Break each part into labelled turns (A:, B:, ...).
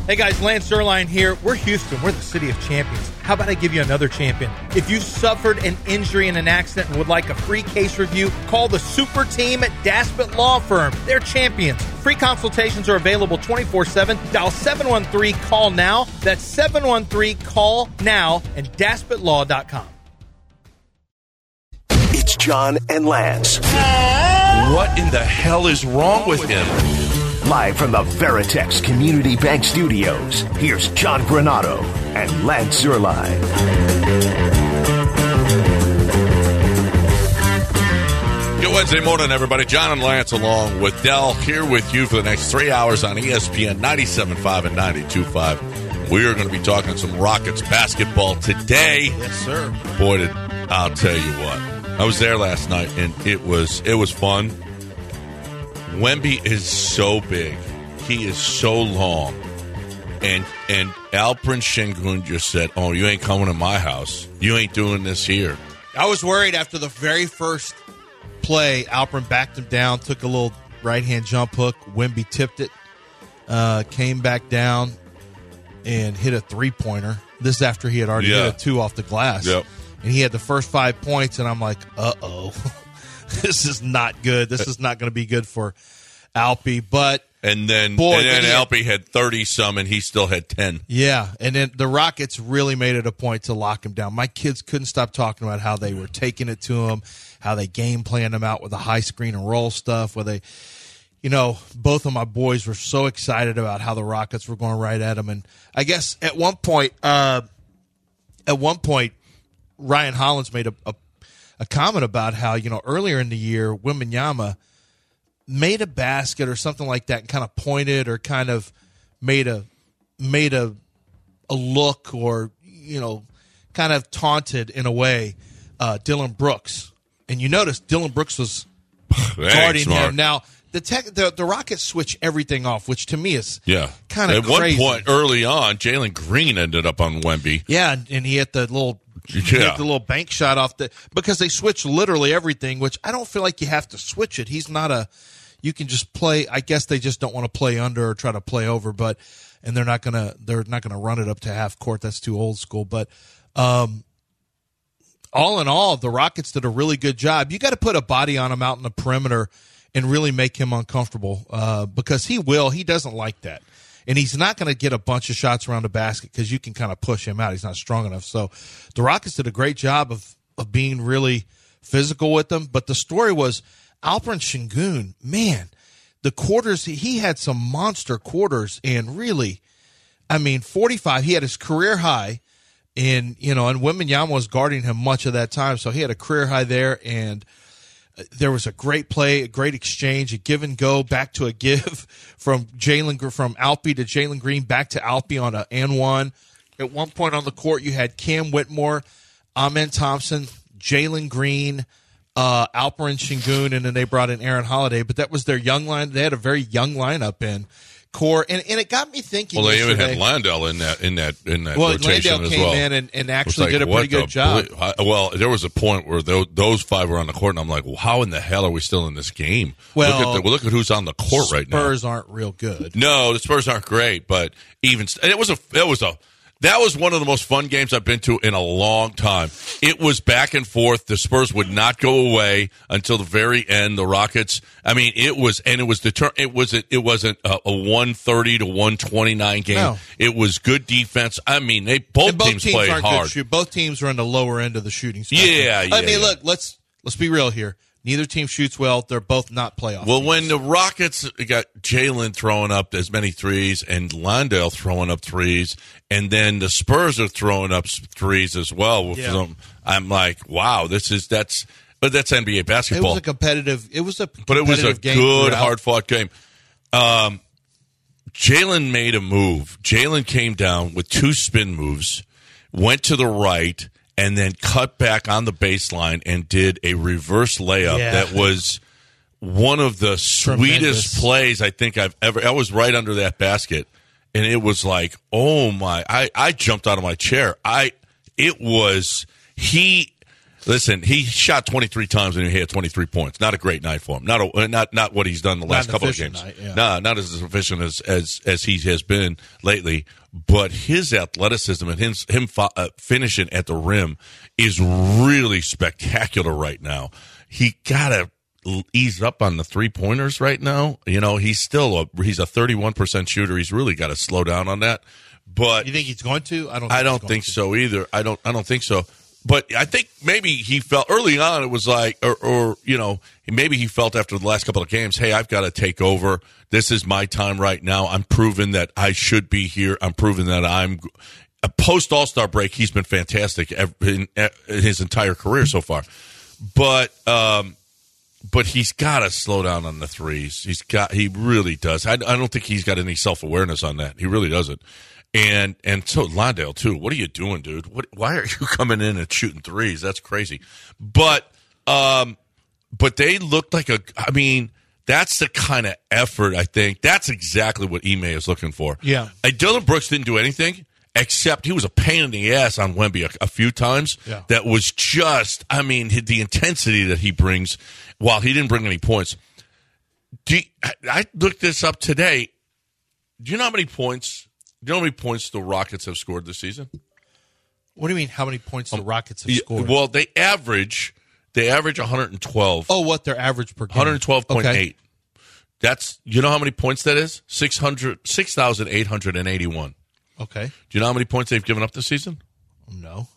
A: Hey guys, Lance Zierlein here. We're Houston. We're the city of champions. How about I give you another champion? If you suffered an injury in an accident and would like a free case review, call the super team at Daspit Law Firm. They're champions. Free consultations are available 24/7. Dial 713-CALL-NOW. That's 713-CALL-NOW and DaspitLaw.com.
B: It's John and Lance.
C: What in the hell is wrong with him?
B: Live from the Veritex Community Bank Studios, here's John Granato and Lance Zierlein.
C: Good Wednesday morning, everybody. John and Lance along with Dell here with you for the next 3 hours on ESPN 97.5 and 92.5. We are going to be talking some Rockets basketball today.
A: Yes, sir.
C: Boy, I'll tell you what. I was there last night, and it was fun. Wemby is so big. He is so long. And Alperen Sengun just said, oh, you ain't coming to my house. You ain't doing this here.
D: I was worried after the very first play. Alperen backed him down, took a little right-hand jump hook. Wemby tipped it, came back down, and hit a three-pointer. This is after he had already hit a two off the glass.
C: Yep.
D: And he had the first 5 points, and I'm like, uh-oh. This is not good. This is not going to be good for Alpy. But
C: and then
D: then
C: Alpy had 30-some, and he still had 10.
D: Yeah, and then the Rockets really made it a point to lock him down. My kids couldn't stop talking about how they were taking it to him, how they game planned him out with the high screen and roll stuff, where they, both of my boys were so excited about how the Rockets were going right at him. And I guess at one point, Ryan Hollins made a comment about how, earlier in the year, Wembanyama made a basket or something like that and kind of pointed or kind of made a look or, kind of taunted in a way Dillon Brooks. And you notice Dillon Brooks was guarding him. Now, the Rockets switch everything off, which to me is kind of crazy.
C: At one point early on, Jalen Green ended up on Wemby.
D: Yeah, and he hit the little bank shot off because they switch literally everything, which I don't feel like you have to switch it. He's not you can just play. I guess they just don't want to play under or try to play over, and they're not gonna run it up to half court. That's too old school. But all in all, the Rockets did a really good job. You got to put a body on him out in the perimeter and really make him uncomfortable because he doesn't like that. And he's not going to get a bunch of shots around the basket because you can kind of push him out. He's not strong enough. So the Rockets did a great job of being really physical with them. But the story was Alperen Sengun, man, the quarters, he had some monster quarters. And really, 45, he had his career high. And Wembanyama was guarding him much of that time. So he had a career high there. And there was a great play, a great exchange, a give and go, back to a give from Alpy to Jalen Green, back to Alpy on an and one. At one point on the court, you had Cam Whitmore, Amen Thompson, Jalen Green, Alperen Sengun, and then they brought in Aaron Holiday. But that was their young line. They had a very young lineup in core, and it got me thinking.
C: Well, they even had Landale in that rotation as well.
D: Landale came in and actually did a pretty good job.
C: Well, there was a point where those five were on the court, and I'm like, well, how in the hell are we still in this game?
D: Well,
C: look at who's on the court right now.
D: Spurs aren't real good.
C: No, the Spurs aren't great, but that was one of the most fun games I've been to in a long time. It was back and forth. The Spurs would not go away until the very end. The Rockets, it wasn't a 130 to 129 game. No. It was good defense. Both teams played hard.
D: Both teams are in the lower end of the shooting spectrum. Look, let's be real here. Neither team shoots well. They're both not playoff teams.
C: When the Rockets got Jalen throwing up as many threes and Landale throwing up threes, and then the Spurs are throwing up threes as well. I'm like, wow, that's NBA basketball.
D: It was a competitive game
C: good, hard-fought game. Jalen made a move. Jalen came down with two spin moves, went to the right, and then cut back on the baseline and did a reverse layup that was one of the sweetest plays I think I've ever. I was right under that basket, and it was like, oh my! I jumped out of my chair. Listen, he shot 23 times and he had 23 points. Not a great night for him. Not what he's done the last couple of games.
D: Night, yeah.
C: Not as efficient as he has been lately. But his athleticism and him finishing at the rim is really spectacular right now. He gotta ease up on the 3-pointers right now. You know, he's a 31% shooter. He's really got to slow down on that. But
D: you think he's going to?
C: I don't think so either. I don't think so. But I think maybe he felt early on it was like, or you know, maybe he felt after the last couple of games, hey, I've got to take over. This is my time right now. I'm proving that I should be here. I'm proving that I'm a post All-Star break. He's been fantastic in his entire career so far. But he's got to slow down on the threes. He really does. I don't think he's got any self-awareness on that. He really doesn't. And so Londale too. What are you doing, dude? Why are you coming in and shooting threes? That's crazy. But they looked like that's the kind of effort I think. That's exactly what Ime is looking for.
D: Yeah.
C: Dillon Brooks didn't do anything except he was a pain in the ass on Wemby a few times.
D: Yeah.
C: That was just, the intensity that he brings while he didn't bring any points. I looked this up today. Do you know how many points the Rockets have scored this season?
D: What do you mean, how many points the Rockets have scored?
C: Well, they average 112.
D: Oh, what their average per game?
C: 112.8.
D: Okay.
C: That's, you know how many points that is? 6,881.
D: Okay.
C: Do you know how many points they've given up this season?
D: No.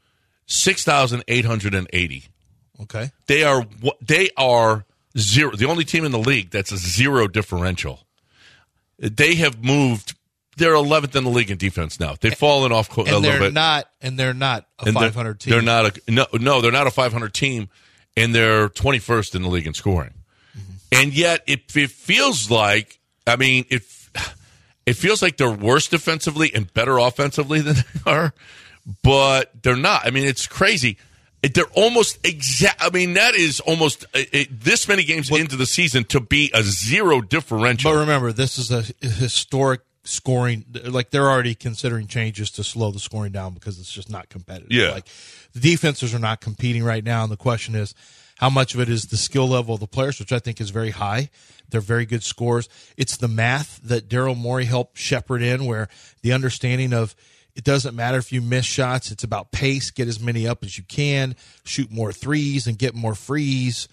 C: 6,880.
D: Okay.
C: They are zero. The only team in the league that's a zero differential. They have moved. They're 11th in the league in defense now. They've fallen off a little bit.
D: They're not a 500 team.
C: They're not they're not a 500 team, and they're 21st in the league in scoring. Mm-hmm. And yet, it feels like, it feels like they're worse defensively and better offensively than they are, but they're not. It's crazy. They're almost exact. That is almost this many games into the season to be a zero differential.
D: But remember, this is a historic scoring. Like, they're already considering changes to slow the scoring down because it's just not competitive.
C: Yeah.
D: Like, the defenses are not competing right now, and the question is, how much of it is the skill level of the players, which I think is very high. They're very good scorers. It's the math that Daryl Morey helped shepherd in, where the understanding of it doesn't matter if you miss shots. It's about pace. Get as many up as you can. Shoot more threes and get more frees.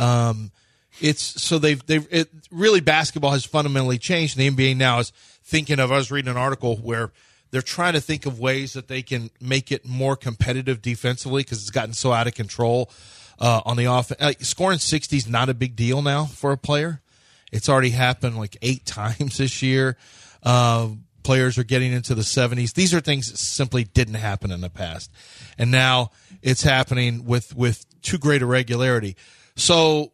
D: Really basketball has fundamentally changed. The NBA now is thinking of. I was reading an article where they're trying to think of ways that they can make it more competitive defensively because it's gotten so out of control on the offense. Scoring 60 is not a big deal now for a player. It's already happened like 8 times this year. Players are getting into the 70s. These are things that simply didn't happen in the past. And now it's happening with too great a regularity. So,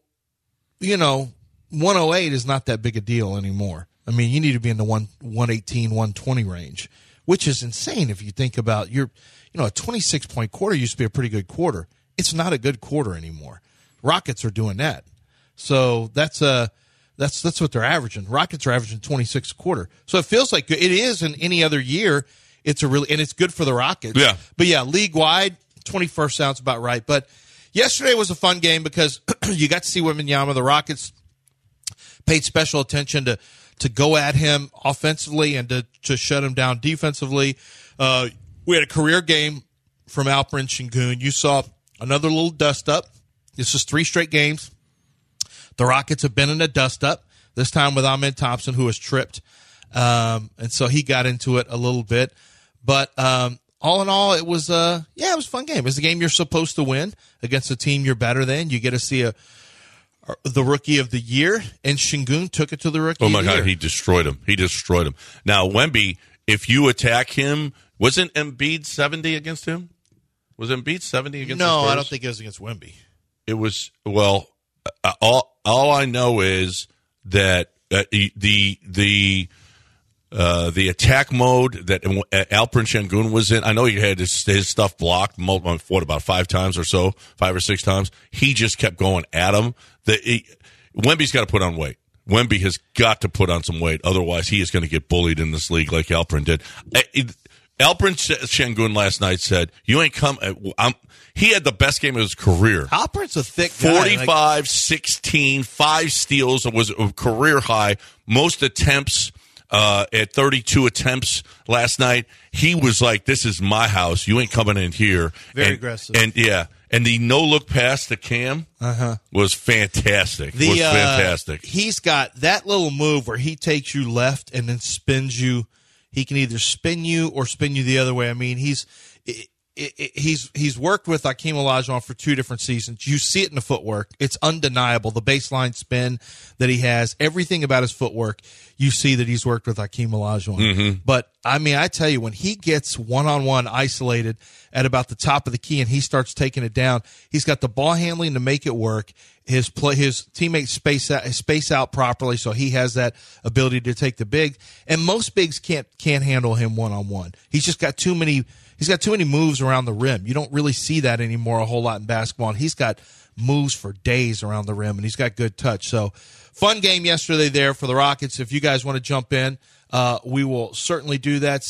D: 108 is not that big a deal anymore. You need to be in the 118, 120 range, which is insane if you think about a 26-point quarter used to be a pretty good quarter. It's not a good quarter anymore. Rockets are doing that. So that's what they're averaging. Rockets are averaging 26 a quarter. So it feels like it is in any other year. And it's good for the Rockets.
C: Yeah.
D: But yeah, league wide, 21st sounds about right. But yesterday was a fun game because you got to see Wembanyama. The Rockets paid special attention to go at him offensively and to shut him down defensively. We had a career game from Alperen Sengun. You saw another little dust up. This is 3 straight games. The Rockets have been in a dust-up, this time with Ahmed Thompson, who was tripped. And so he got into it a little bit. But all in all, it was it was a fun game. It's a game you're supposed to win against a team you're better than. You get to see the Rookie of the Year, and Sengun took it to the Rookie of the Year. Oh, my God,
C: he destroyed him. Now, Wemby, if you attack him, wasn't Embiid 70 against him? Was Embiid 70 against him?
D: No, I don't think it was against Wemby.
C: It was, all I know is that the attack mode that Alperen Sengun was in, I know he had his stuff blocked about 5 times or so, 5 or 6 times. He just kept going at him. Wemby's got to put on weight. Wemby has got to put on some weight. Otherwise, he is going to get bullied in this league like Alperen did. Alperen Şengün last night said, "You ain't come." He had the best game of his career.
D: Alperen's a thick guy.
C: 45, 16, 5 steals. It was a career high. Most attempts at 32 attempts last night. He was like, "This is my house. You ain't coming in here."
D: Very aggressive.
C: And the no-look pass to Cam was fantastic.
D: He's got that little move where he takes you left and then spins you. He can either spin you or spin you the other way. I mean, he's worked with Hakeem Olajuwon for 2 different seasons. You see it in the footwork. It's undeniable. The baseline spin that he has, everything about his footwork, you see that he's worked with Hakeem Olajuwon. Mm-hmm. But, I mean, I tell you, when he gets one-on-one isolated at about the top of the key and he starts taking it down, he's got the ball handling to make it work. His teammates space out properly, so he has that ability to take the big. And most bigs can't handle him one-on-one. He's just got too many moves around the rim. You don't really see that anymore a whole lot in basketball. And he's got moves for days around the rim, and he's got good touch. So, fun game yesterday there for the Rockets. If you guys want to jump in, we will certainly do that.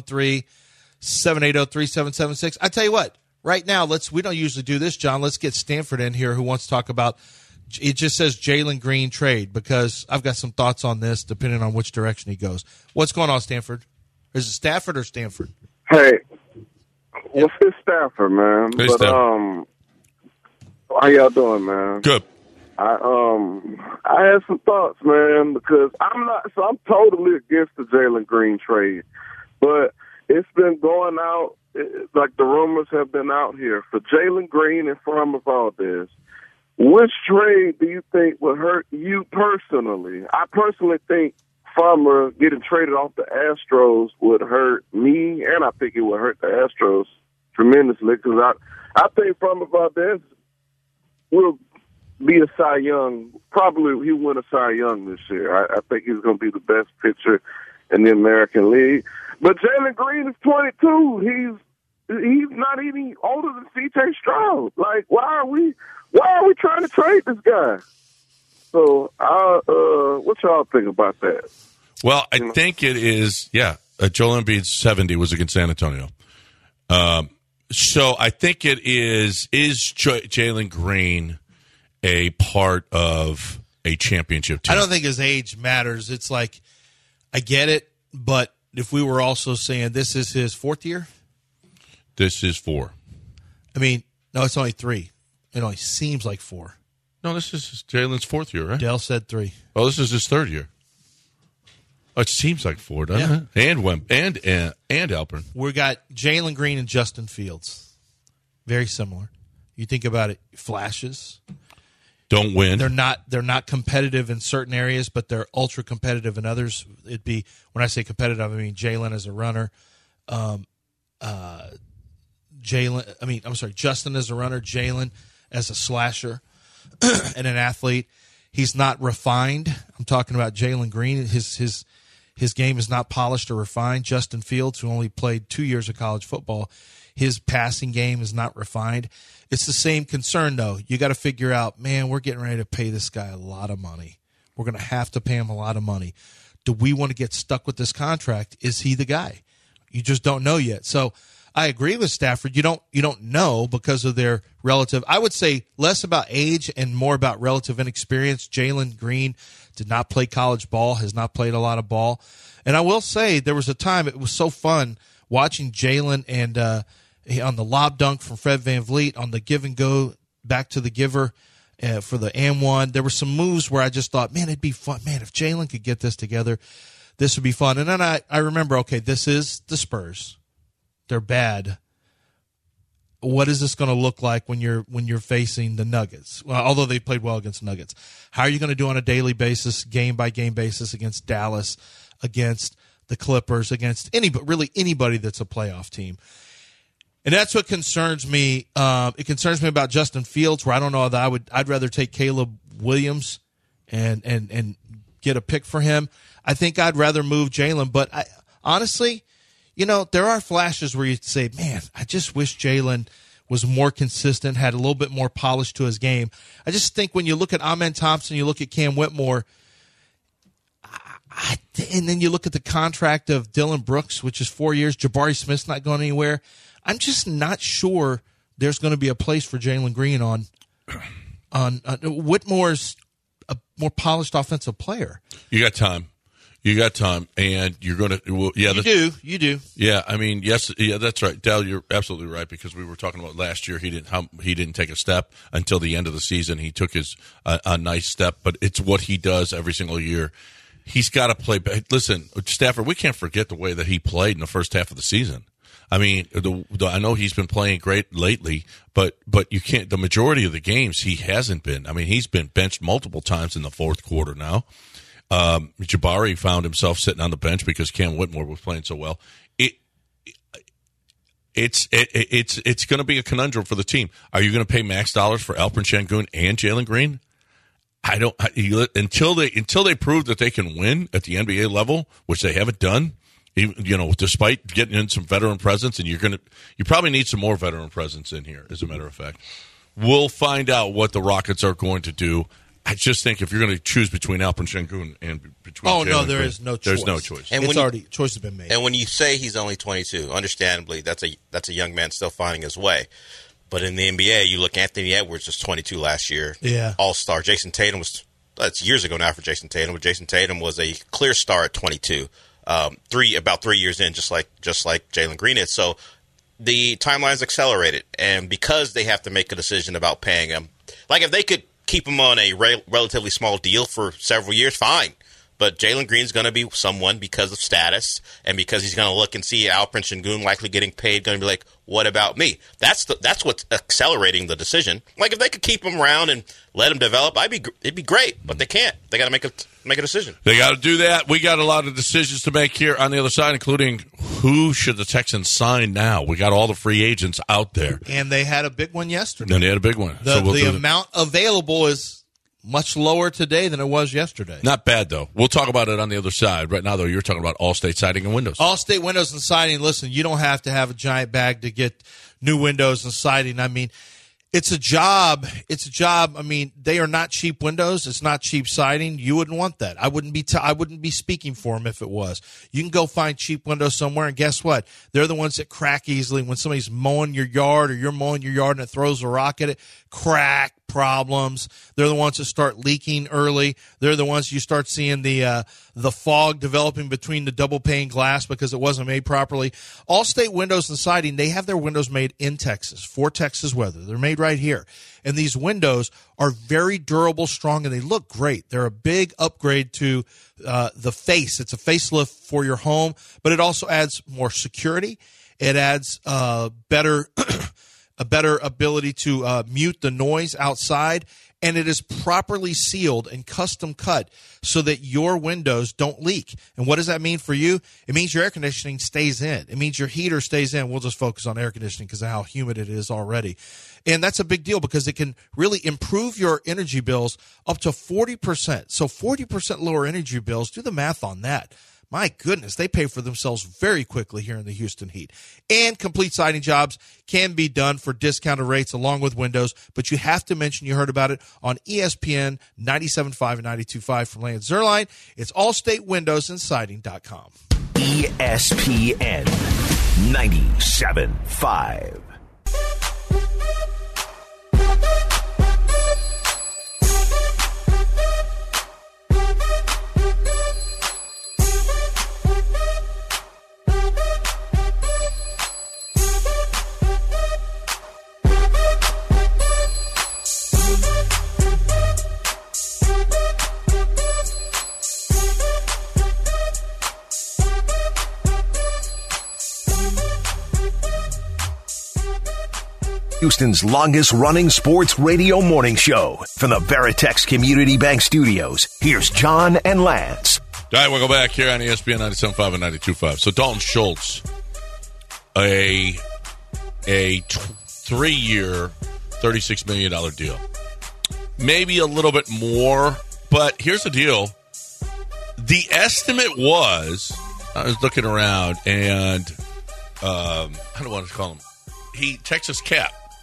D: 713-780-3776. I tell you what, right now, we don't usually do this, John. Let's get Stanford in here who wants to talk about, it just says Jalen Green trade, because I've got some thoughts on this depending on which direction he goes. What's going on, Stanford? Is it Stafford or Stanford?
E: Hey, what's this Stafford, man?
C: Hey, Stafford.
E: How y'all doing, man?
C: Good.
E: I had some thoughts, man, because I'm totally against the Jalen Green trade, but it's been going out, like the rumors have been out here for Jalen Green and Furman Valdez. Which trade do you think would hurt you personally? I personally think Farmer getting traded off the Astros would hurt me, and I think it would hurt the Astros tremendously, because I think Farmer Valdez will be a Cy Young. Probably he'll win a Cy Young this year. I think he's going to be the best pitcher in the American League. But Jalen Green is 22. He's not even older than C.J. Stroud. Like, why are we trying to trade this guy? So, what y'all think about that?
C: Well, I think it is, Joel Embiid's 70 was against San Antonio. So I think it is Jalen Green a part of a championship team?
D: I don't think his age matters. It's like, I get it, but if we were also saying this is his 4th year?
C: This is 4.
D: I mean, no, it's only 3. It only seems like 4.
C: No, this is Jalen's 4th year, right?
D: Dell said 3.
C: Oh, this is his 3rd year. Oh, it seems like 4, doesn't it? And Alperen.
D: We got Jalen Green and Justin Fields. Very similar. You think about it, flashes.
C: Don't win.
D: They're not competitive in certain areas, but they're ultra competitive in others. It'd be, when I say competitive, I mean Jalen as a runner. Justin as a runner, Jalen as a slasher and an athlete. He's not refined. I'm talking about Jalen Green. His game is not polished or refined. Justin Fields, who only played 2 years of college football, his passing game is not refined. It's the same concern, though. You got to figure out, man, we're getting ready to pay this guy a lot of money. We're going to have to pay him a lot of money. Do we want to get stuck with this contract? Is he the guy? You just don't know yet. So I agree with Stafford. You don't know because of their relative. I would say less about age and more about relative inexperience. Jalen Green did not play college ball, has not played a lot of ball. And I will say there was a time it was so fun watching Jalen and on the lob dunk from Fred VanVleet, on the give and go back to the giver for the and one. There were some moves where I just thought, man, it'd be fun. Man, if Jalen could get this together, this would be fun. And then I remember, okay, this is the Spurs. They're bad. What is this going to look like when you're facing the Nuggets? Well, although they played well against the Nuggets. How are you going to do on a daily basis, game-by-game basis against Dallas, against the Clippers, against anybody that's a playoff team? And that's what concerns me. It concerns me about Justin Fields, where I don't know that I'd rather take Caleb Williams and get a pick for him. I think I'd rather move Jalen, but honestly, there are flashes where you say, man, I just wish Jalen was more consistent, had a little bit more polish to his game. I just think when you look at Amen Thompson, you look at Cam Whitmore, And then you look at the contract of Dylan Brooks, which is 4 years. Jabari Smith's not going anywhere. I'm just not sure there's going to be a place for Jalen Green on Whitmore's a more polished offensive player.
C: You got time. And you're going to. Well, yeah,
D: you do.
C: Yeah, I mean, yes, yeah, that's right, Dal. You're absolutely right, because we were talking about last year. He didn't take a step until the end of the season. He took a nice step, but it's what he does every single year. He's got to play. Listen, Stafford, we can't forget the way that he played in the first half of the season. I mean, I know he's been playing great lately, but you can't. The majority of the games he hasn't been. I mean, he's been benched multiple times in the fourth quarter now. Jabari found himself sitting on the bench because Cam Whitmore was playing so well. It's going to be a conundrum for the team. Are you going to pay max dollars for Alperen Sengun and Jalen Green? Until they prove that they can win at the NBA level, which they haven't done. Despite getting in some veteran presence, and you probably need some more veteran presence in here. As a matter of fact, we'll find out what the Rockets are going to do. I just think if you're going to choose between Alperen Sengun and between Jalen Green,
D: is no choice.
C: There's no choice.
F: And
D: choice has been made.
F: And when you say he's only 22, understandably, that's a young man still finding his way. But in the NBA, you look, Anthony Edwards was 22 last year.
D: Yeah.
F: All-star. Jason Tatum that's years ago now for Jason Tatum, but Jason Tatum was a clear star at 22. About 3 years in, just like Jalen Green is. So the timeline's accelerated, and because they have to make a decision about paying him, like if they could keep him on a relatively small deal for several years, fine. But Jalen Green's going to be someone because of status and because he's going to look and see Alperen Sengun likely getting paid, going to be like, what about me? That's what's accelerating the decision. Like if they could keep him around and let him develop, it'd be great. But they can't. They got to make a decision.
C: They got to do that. We got a lot of decisions to make here on the other side, including who should the Texans sign now. We got all the free agents out there,
D: and they had a big one yesterday.
C: And they had a big one.
D: The amount available is much lower today than it was yesterday.
C: Not bad, though. We'll talk about it on the other side. Right now, though, you're talking about Allstate Siding and Windows.
D: Allstate Windows and Siding. Listen, you don't have to have a giant bag to get new windows and siding. I mean, it's a job. I mean, they are not cheap windows. It's not cheap siding. You wouldn't want that. I wouldn't be speaking for them if it was. You can go find cheap windows somewhere, and guess what? They're the ones that crack easily. When somebody's mowing your yard or you're mowing your yard and it throws a rock at it, crack. Problems. They're the ones that start leaking early. They're the ones you start seeing the fog developing between the double pane glass because it wasn't made properly. Allstate Windows and Siding, they have their windows made in Texas for Texas weather. They're made right here. And these windows are very durable, strong, and they look great. They're a big upgrade to the face. It's a facelift for your home, but it also adds more security. It adds better a better ability to mute the noise outside, and it is properly sealed and custom cut so that your windows don't leak. And what does that mean for you? It means your air conditioning stays in. It means your heater stays in. We'll just focus on air conditioning because of how humid it is already. And that's a big deal because it can really improve your energy bills up to 40%. So 40% lower energy bills. Do the math on that. My goodness, they pay for themselves very quickly here in the Houston Heat. And complete siding jobs can be done for discounted rates along with windows, but you have to mention you heard about it on ESPN 97.5 and 92.5 from Lance Zerline. It's allstatewindowsandsiding.com.
B: ESPN 97.5. Houston's longest-running sports radio morning show. From the Veritex Community Bank Studios, here's John and Lance.
C: All right, we'll go back here on ESPN 97.5 and 92.5. So Dalton Schultz, a 3-year, $36 million deal. Maybe a little bit more, but here's the deal. The estimate was, I was looking around, and I don't want to call him, Texas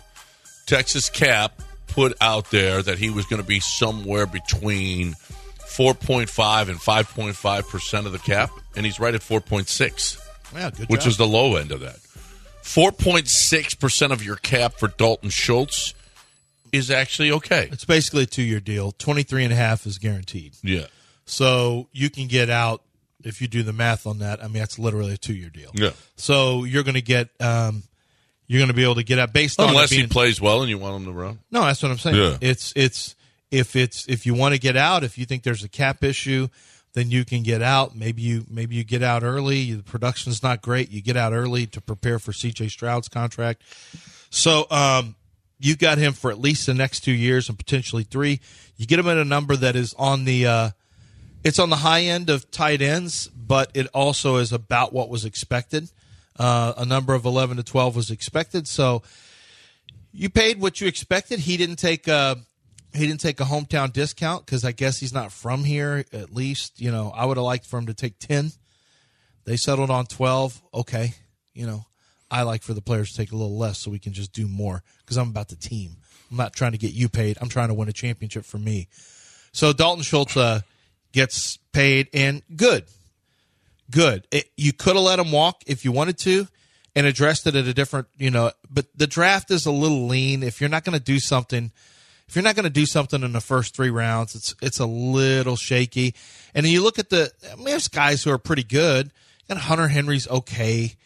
C: Cap put out there that he was going to be somewhere between 4.5 and 5.5% of the cap, and he's right at 4.6,
D: Yeah, good
C: which
D: job.
C: is the low end of that. 4.6% of your cap for Dalton Schultz is actually okay.
D: It's basically a 2-year deal. 23.5 is guaranteed.
C: Yeah.
D: So you can get out, if you do the math on that, I mean, that's literally a 2-year deal.
C: Yeah.
D: So you're going to get, you're going to be able to get out based on
C: Unless
D: it being,
C: he plays well and you want him to run.
D: No, that's what I'm saying.
C: Yeah.
D: If you want to get out, if you think there's a cap issue, then you can get out. Maybe you get out early. The production's not great. You get out early to prepare for C.J. Stroud's contract. So you got him for at least the next 2 years and potentially 3. You get him at a number that is on the it's on the high end of tight ends, but it also is about what was expected. A number of 11 to 12 was expected. So you paid what you expected. He didn't take a hometown discount because I guess he's not from here. At least, I would have liked for him to take 10. They settled on 12. Okay. I like for the players to take a little less so we can just do more because I'm about the team. I'm not trying to get you paid. I'm trying to win a championship for me. So Dalton Schultz gets paid, and good. You could have let him walk if you wanted to and addressed it at a different, but the draft is a little lean. If you're not going to do something in the first 3 rounds, it's a little shaky. And then you look at there's guys who are pretty good. And Hunter Henry's okay.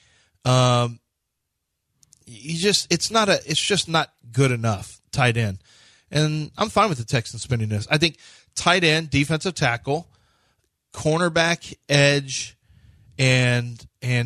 D: It's just not good enough tight end. And I'm fine with the Texans spending this. I think tight end, defensive tackle, cornerback, edge, and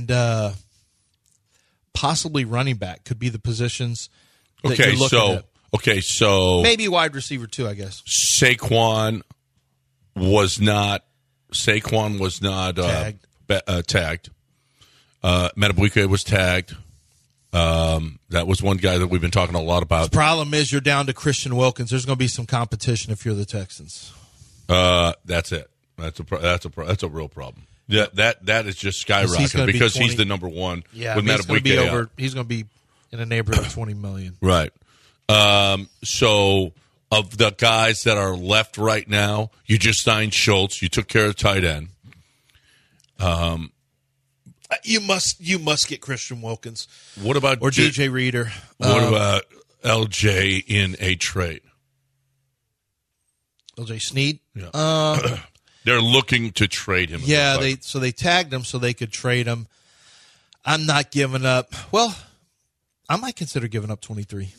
D: possibly running back could be the positions that you're looking at.
C: Okay, so
D: maybe wide receiver too, I guess.
C: Saquon was not
D: tagged.
C: Tagged. Matabuike was tagged. That was one guy that we've been talking a lot about.
D: The problem is you're down to Christian Wilkins. There's going to be some competition if you're the Texans.
C: That's it. That's a real problem. Yeah, that is just skyrocketing because he's the number one.
D: Yeah,
C: with Matabuike
D: he's going to be in a neighborhood of $20 million.
C: Right. So of the guys that are left right now, you just signed Schultz. You took care of tight end.
D: You must get Christian Wilkins.
C: What about
D: DJ Reader?
C: What about LJ in a trade?
D: LJ Snead?
C: Yeah. They're looking to trade him.
D: Yeah, they tagged him so they could trade him. I'm not giving up. Well, I might consider giving up 23.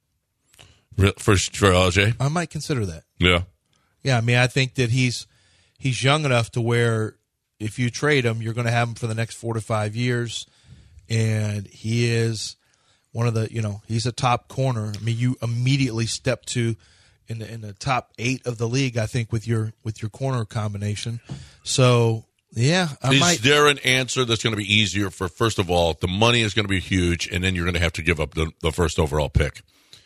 C: For LJ?
D: I might consider that.
C: Yeah.
D: Yeah, I mean, I think that he's young enough to where if you trade him, you're going to have him for the next 4 to 5 years, and he is one of the, he's a top corner. I mean, you immediately step to in the top 8 of the league, I think, with your corner combination. So yeah,
C: Is there an answer that's going to be easier for? First of all, the money is going to be huge, and then you're going to have to give up the first overall pick.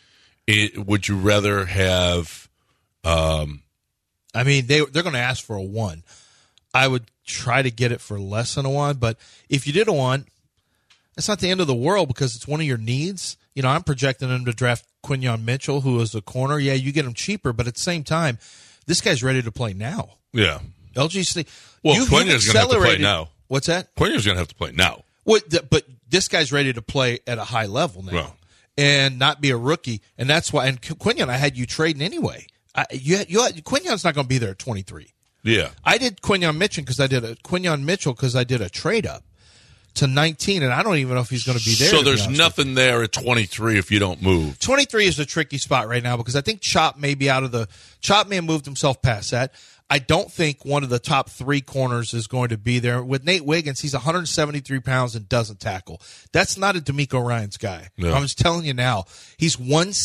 C: Would you rather have?
D: I mean, they're going to ask for a 1. I would try to get it for less than a 1, but if you did a 1, that's not the end of the world because it's one of your needs. I'm projecting them to draft Quinyon Mitchell, who is a corner. Yeah, you get him cheaper, but at the same time, this guy's ready to play now.
C: Yeah.
D: LG.
C: Well, Quinyon's going to have to play now.
D: What's that?
C: Quinyon's going to have to play now.
D: But this guy's ready to play at a high level now.
C: Well.
D: And not be a rookie. And that's why. And Quinyon, I had you trading anyway. Quinyon's not going to be there at 23.
C: Yeah,
D: I did Quinyon Mitchell because I did a trade up to 19, and I don't even know if he's going to be there.
C: So there's nothing there at 23 if you don't move.
D: 23 is a tricky spot right now because I think Chop may have moved himself past that. I don't think one of the top 3 corners is going to be there. With Nate Wiggins, he's 173 pounds and doesn't tackle. That's not a DeMeco Ryans guy. No. I'm just telling you now. He's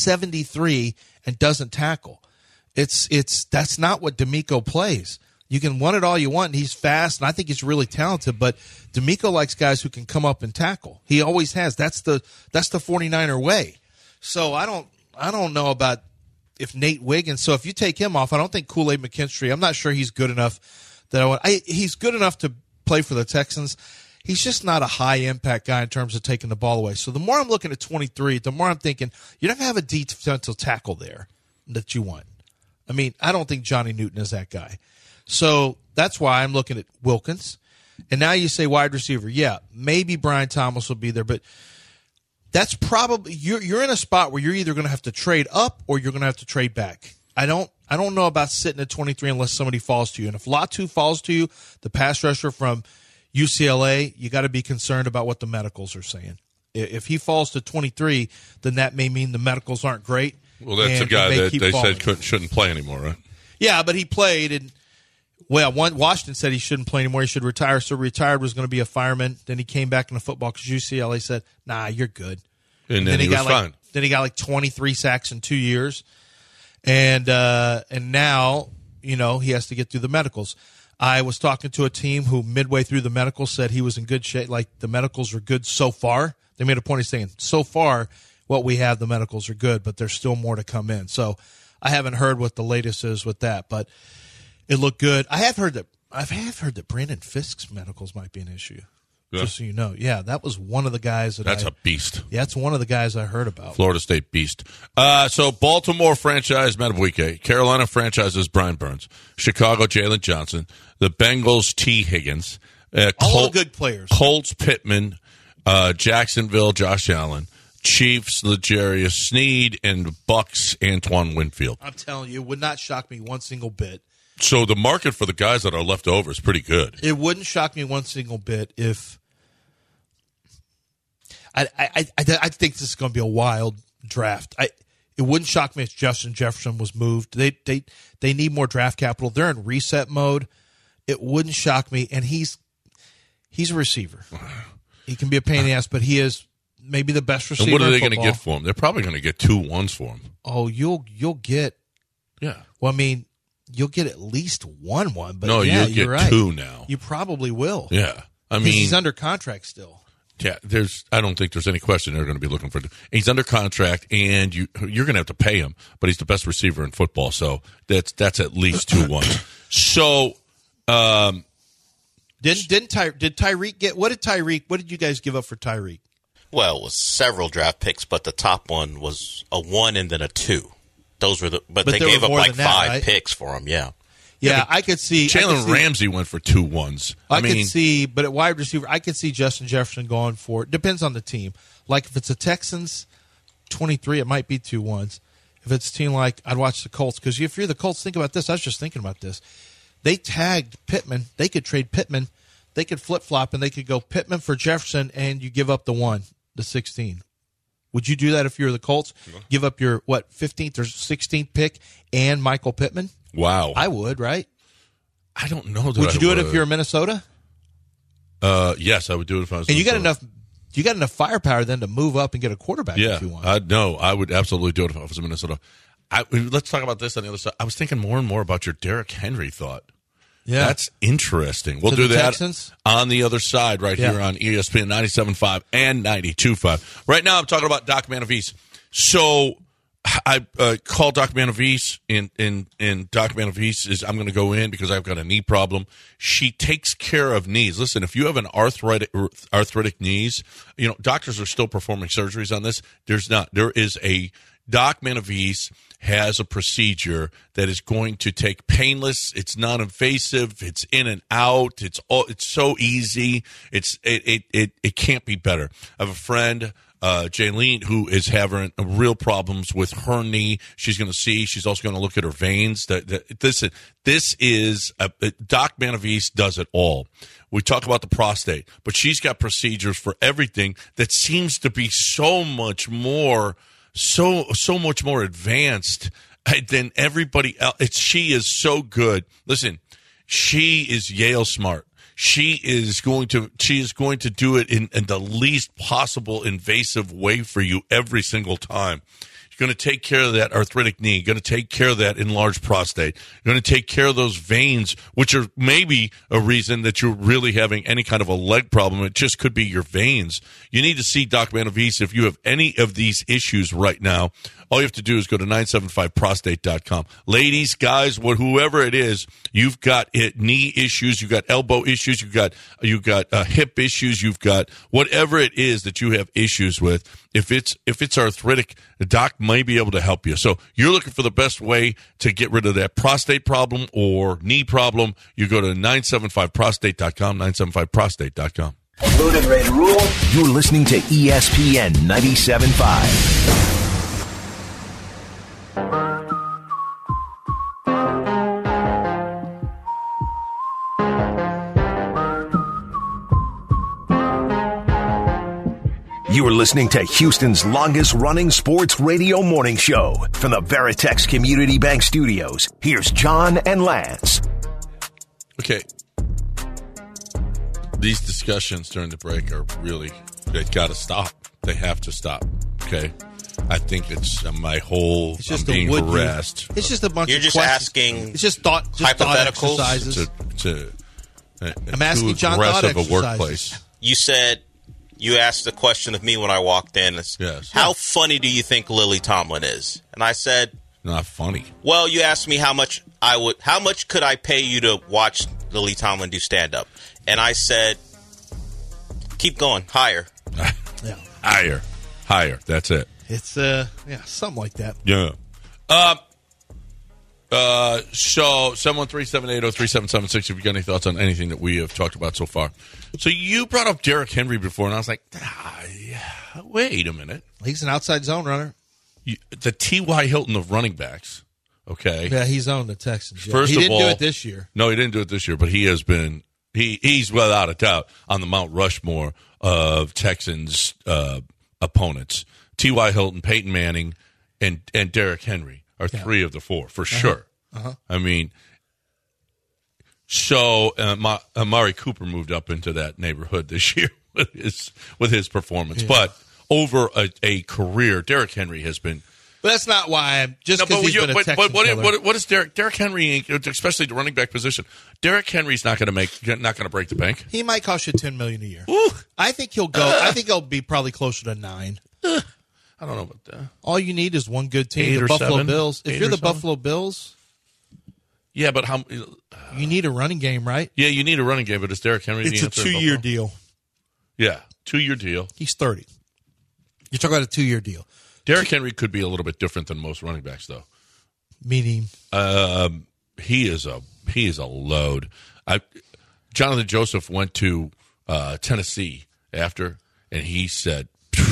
D: 173 and doesn't tackle. That's not what DeMeco plays. You can want it all you want, and he's fast, and I think he's really talented, but DeMeco likes guys who can come up and tackle. He always has. That's the 49er way. So I don't know about if Nate Wiggins. So if you take him off, I don't think Kool-Aid McKinstry, I'm not sure he's good enough that he's good enough to play for the Texans. He's just not a high-impact guy in terms of taking the ball away. So the more I'm looking at 23, the more I'm thinking, you're not going to have a defensive tackle there that you want. I mean, I don't think Johnny Newton is that guy. So that's why I'm looking at Wilkins. And now you say wide receiver. Yeah, maybe Brian Thomas will be there, but that's probably you're in a spot where you're either going to have to trade up or you're going to have to trade back. I don't know about sitting at 23 unless somebody falls to you. And if Latu falls to you, the pass rusher from UCLA, you got to be concerned about what the medicals are saying. If he falls to 23, then that may mean the medicals aren't great.
C: Well, that's the guy that they said shouldn't play anymore, right?
D: Yeah, but he played, and Washington said he shouldn't play anymore. He should retire. So retired was going to be a fireman. Then he came back into football because UCLA said, "Nah, you're good."
C: And then he was fine.
D: Then he got like 23 sacks in 2 years, and now he has to get through the medicals. I was talking to a team who midway through the medicals said he was in good shape. Like the medicals are good so far. They made a point of saying, so far, what we have, the medicals are good, but there's still more to come in. So I haven't heard what the latest is with that, but it looked good. I have heard that Brandon Fisk's medicals might be an issue. Yeah. Just so you know. Yeah, that was one of the guys
C: That's a beast.
D: Yeah, that's one of the guys I heard about.
C: Florida State beast. So Baltimore franchise, Madubuike. Carolina franchises, Brian Burns. Chicago, Jalen Johnson. The Bengals, T. Higgins.
D: All the good players.
C: Colts, Pittman. Jacksonville, Josh Allen. Chiefs, L'Jarius Sneed. And Bucks, Antoine Winfield.
D: I'm telling you, it would not shock me one single bit.
C: So the market for the guys that are left over is pretty good.
D: It wouldn't shock me one single bit if I think this is going to be a wild draft. It wouldn't shock me if Justin Jefferson was moved. They need more draft capital. They're in reset mode. It wouldn't shock me, and he's a receiver. He can be a pain in the ass, but he is maybe the best receiver.
C: And what are they
D: going to
C: get for him? They're probably going to get 2 1s for him.
D: Oh, you'll get.
C: Yeah.
D: Well, I mean, you'll get at least 1 1, but
C: no,
D: yeah,
C: you'll get
D: right.
C: 2 now.
D: You probably will.
C: Yeah, I mean,
D: he's under contract still.
C: Yeah, I don't think there's any question they're going to be looking for. He's under contract, and you're going to have to pay him, but he's the best receiver in football, so that's at least 2 1s. So, did
D: Tyreek get? What did you guys give up for Tyreek?
F: Well, it was several draft picks, but the top one was a 1 and then a 2. Those were but they gave up like 5 picks for him. Yeah.
D: Yeah, I could see
C: Jalen Ramsey went for 2 1s.
D: I could see, but at wide receiver, I could see Justin Jefferson going for it. Depends on the team. Like if it's the Texans, 23, it might be 2 1s. If it's a team like, I'd watch the Colts, because if you're the Colts, think about this. I was just thinking about this. They tagged Pittman. They could trade Pittman. They could flip-flop, and they could go Pittman for Jefferson, and you give up the 16. Would you do that if you're the Colts? No. Give up your, 15th or 16th pick and Michael Pittman?
C: Wow.
D: I would, right?
C: I don't know.
D: Would you do it if you're Minnesota?
C: Yes, I would do it if I was.
D: And you got enough firepower then to move up and get a quarterback if you want.
C: No, I would absolutely do it if I was in Minnesota. Let's talk about this on the other side. I was thinking more and more about your Derrick Henry thought.
D: Yeah.
C: That's interesting. We'll do that
D: Texans?
C: On the other side right here on ESPN 97.5 and 92.5. Right now I'm talking about Doc Manavis. So I called Doc Manavis, and Doc Manavis is, I'm going to go in because I've got a knee problem. She takes care of knees. Listen, if you have an arthritic knees, doctors are still performing surgeries on this. There is a Doc Manavis has a procedure that is going to take painless. It's non-invasive. It's in and out. It's so easy. It can't be better. I have a friend, Jaylene, who is having real problems with her knee. She's going to see. She's also going to look at her veins. This is Doc Manavis does it all. We talk about the prostate, but she's got procedures for everything that seems to be so much more advanced than everybody else. She is so good. Listen, she is Yale smart. She is going to do it in the least possible invasive way for you every single time. You're going to take care of that arthritic knee. You're going to take care of that enlarged prostate. You're going to take care of those veins, which are maybe a reason that you're really having any kind of a leg problem. It just could be your veins. You need to see Doc Manavis if you have any of these issues right now. All you have to do is go to 975prostate.com. Ladies, guys, whoever it is, you've got knee issues, you've got elbow issues, you've got hip issues, you've got whatever it is that you have issues with. If it's arthritic, Doc may be able to help you. So you're looking for the best way to get rid of that prostate problem or knee problem. You go to 975prostate.com, 975prostate.com.
B: Load and ready to rule. You're listening to ESPN 97.5. You are listening to Houston's longest-running sports radio morning show from the Veritex Community Bank Studios. Here's John and Lance.
C: Okay. These discussions during the break are really, they got to stop. They have to stop. Okay. I think it's my whole,
D: it's just
C: I'm being harassed.
D: It's just a bunch
F: You're
D: of
F: just
D: questions.
F: asking
D: It's just thought exercises. I'm asking John thought
C: aggressive a
D: exercises.
C: workplace.
F: You asked the question of me when I walked in.
C: Yes.
F: How funny do you think Lily Tomlin is? And I said,
C: Not funny.
F: well, you asked me how much could I pay you to watch Lily Tomlin do stand-up? And I said, keep going, higher.
D: Yeah.
C: Higher. That's it.
D: It's something like that.
C: Yeah. So 713-780-3776 if you got any thoughts on anything that we have talked about so far. So you brought up Derrick Henry before, and I was like, wait a minute.
D: He's an outside zone runner.
C: The T.Y. Hilton of running backs, okay?
D: Yeah, he's owned the Texans. Yeah.
C: First
D: he
C: of
D: didn't
C: all,
D: do it this year.
C: No, he didn't do it this year, but he has been he's without a doubt on the Mount Rushmore of Texans opponents. T.Y. Hilton, Peyton Manning, and Derrick Henry are three of the four, for sure. I mean, so Amari Cooper moved up into that neighborhood this year with his performance. Yeah. But over a career, Derrick Henry has been.
D: But that's not why I'm just because he's been a Texan killer.
C: What is Derrick Henry, especially the running back position? Derrick Henry's not going to break the bank.
D: He might cost you $10 million a year.
C: Ooh.
D: I think he'll go. I think he'll be probably closer to 9.
C: I don't know about that.
D: All you need is one good team.
C: 8
D: the
C: or
D: Buffalo
C: 7.
D: Bills. If
C: 8
D: you're
C: or
D: the
C: 7.
D: Buffalo Bills,
C: yeah, but how?
D: You need a running game, right?
C: Yeah, you need a running game, but is Derrick Henry
D: It's
C: the
D: a
C: answer?
D: 2-year deal.
C: Yeah, 2-year deal.
D: He's 30. You're talking about a 2-year deal.
C: Derrick Henry could be a little bit different than most running backs, though.
D: Meaning,
C: he is a load. Jonathan Joseph went to Tennessee after, and he said,